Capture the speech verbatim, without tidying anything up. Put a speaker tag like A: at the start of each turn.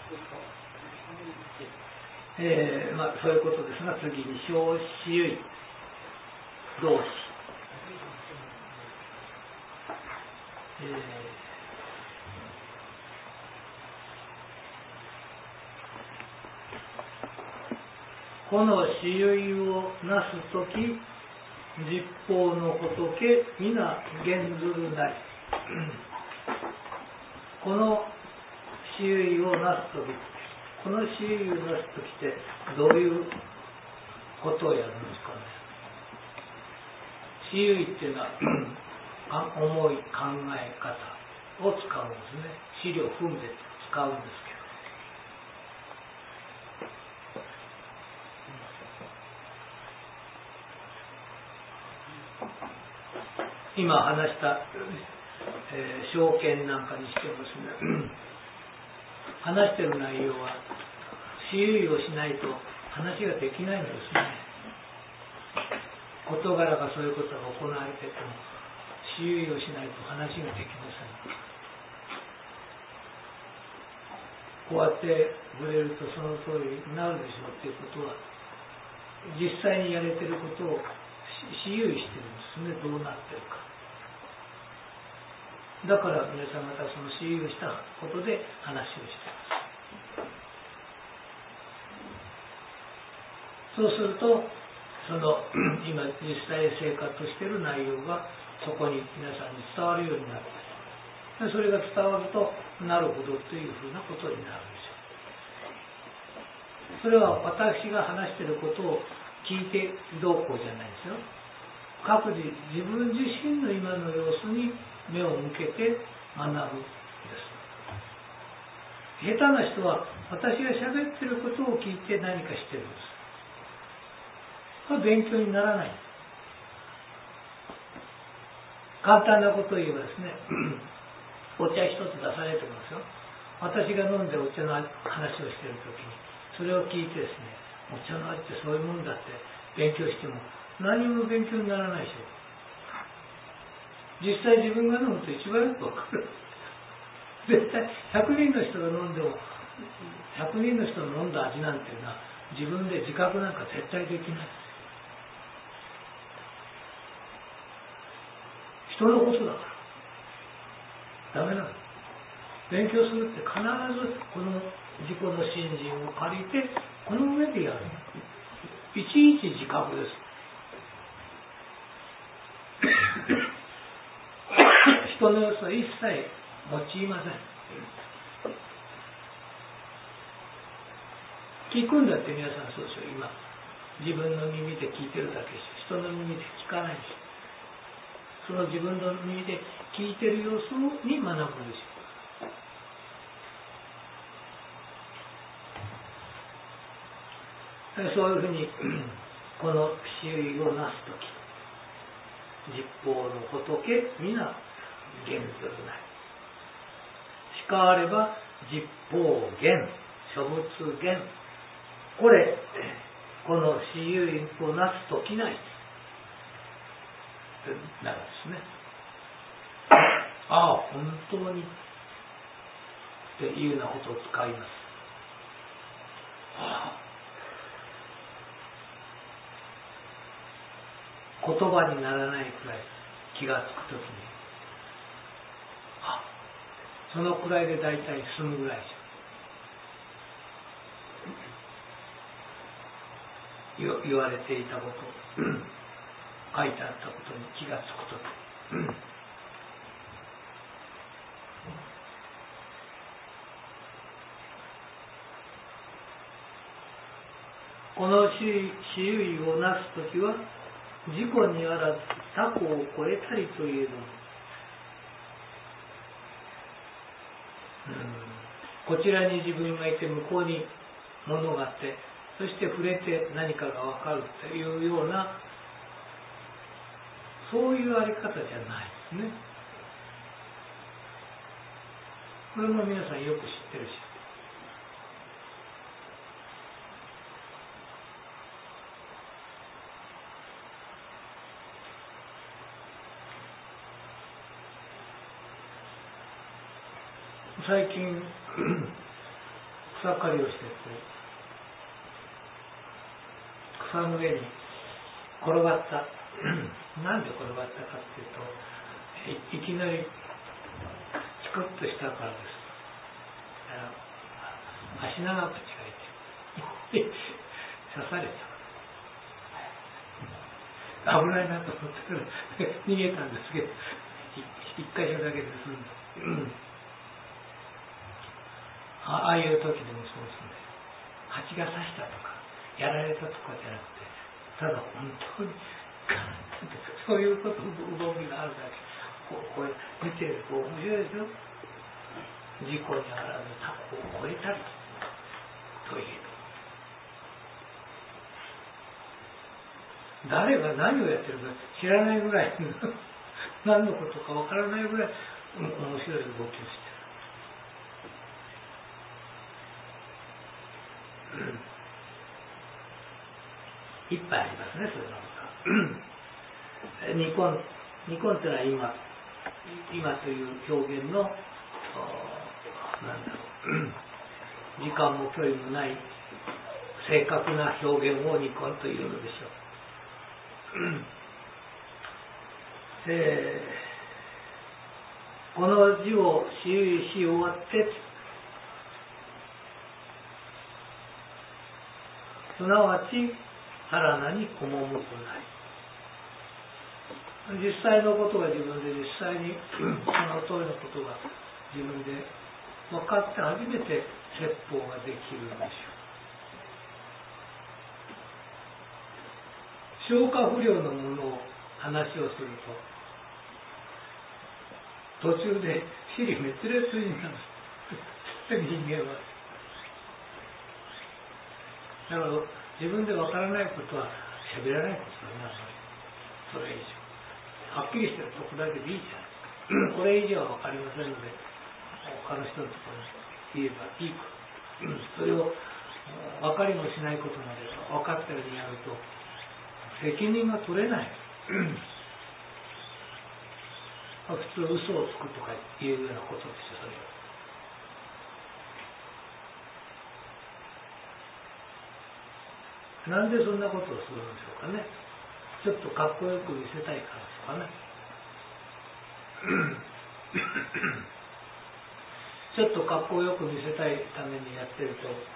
A: えーまあ、そういうことですが、次に小子類動詞、えー、この子類をなすとき、実法の仏皆現ずるなり。この子類をなすとき、この子類をなすときってどういうことをやるんですかね。子類っていうのは重い考え方を使うんですね。資料分別使うんですけど、今話した、えー、証券なんかにしてもですね、話している内容は子類をしないと話ができないのですね。事柄がそういうことが行われていても子類をしないと話ができません。こうやって触れるとその通りになるでしょうということは、実際にやれていることを子類しているんですね。どうなっているか。だから皆さん方その子類をしたことで話をしています。そうするとその今実際生活している内容がそこに皆さんに伝わるようになる。それが伝わるとなるほどというふうなことになるでしょう。それは私が話していることを聞いてどうこうじゃないですよ。各自自分自身の今の様子に目を向けて学ぶんです。下手な人は私が喋っていることを聞いて何かしてるんです。これ勉強にならない。簡単なことを言えばですね、お茶一つ出されてますよ。私が飲んでお茶の話をしているときにそれを聞いてですね、お茶の味ってそういうもんだって勉強しても何も勉強にならないでしょう。実際自分が飲むと一番よくわかる。絶対ひゃくにんの人が飲んでもひゃくにんの人の飲んだ味なんていうのは自分で自覚なんか絶対できない。人のことだからダメなの。勉強するって必ずこの自己の信心を借りてこの上でやる。いちいち自覚です。人の様子は一切用いません。聞くんだって皆さんそうでしょ。今自分の耳で聞いてるだけし人の耳で聞かないし、その自分の耳で聞いてる様子に学ぶでしょう。そういうふうにこの子類をなすとき、実法の仏皆現ずるなり。しかあれば実法現諸物現、これこの子類をなすときないなるんですね。ああ本当にっていうようなことを使います。ああ言葉にならないくらい気がつくときに、あ、そのくらいで大体済むぐらいじゃ言われていたこと書いてあったことに気がつくときこの子類をなすときは自己にあらず他己を超えたりというのも、うん、こちらに自分がいて向こうに物があって、そして触れて何かが分かるというようなそういうあり方じゃないですね。これも皆さんよく知ってるし、最近草刈りをしてこう草の上に転がったなんで転がったかっていうと、い, いきなりチクッとしたからです。足長く近いて刺された。危ないなと思ってから逃げたんですけど、一箇所だけで済んだ。ああいう時でもそうですね。蜂が刺したとかやられたとかじゃなくて、ただ本当にそういうこと動きがあるだけ。こうこう見てると面白いですよ。事故にあらずタコを越えたりという。誰が何をやってるか知らないぐらい何のことかわからないぐらい面白い動きをしてる。いっぱいありますね、そういうのが。ニコン、ニコンってのは今、今という表現の、なんだろう、時間も距離もない正確な表現をニコンというのでしょう。えー、この字をしし終わって、すなわちさらなにこもむくない。実際のことが自分で実際にその通りのことが自分で分かって初めて説法ができるんでしょう。消化不良のものを話をすると途中で支離滅裂になる人間は。だから自分で分からないことは喋らないことになる。それ以上はっきりしてるとこだけでいいじゃん。これ以上は分かりませんので他の人のところに言えばいいか。それを分かりもしないことまで分かったようにやると責任が取れない。普通嘘をつくとかいうようなことですよ、それは。なんでそんなことをするんでしょうかね。ちょっとかっこよく見せたいからですかね。ちょっとかっこよく見せたいためにやってると